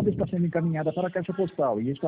chamada está sendo encaminhada para a caixa postal e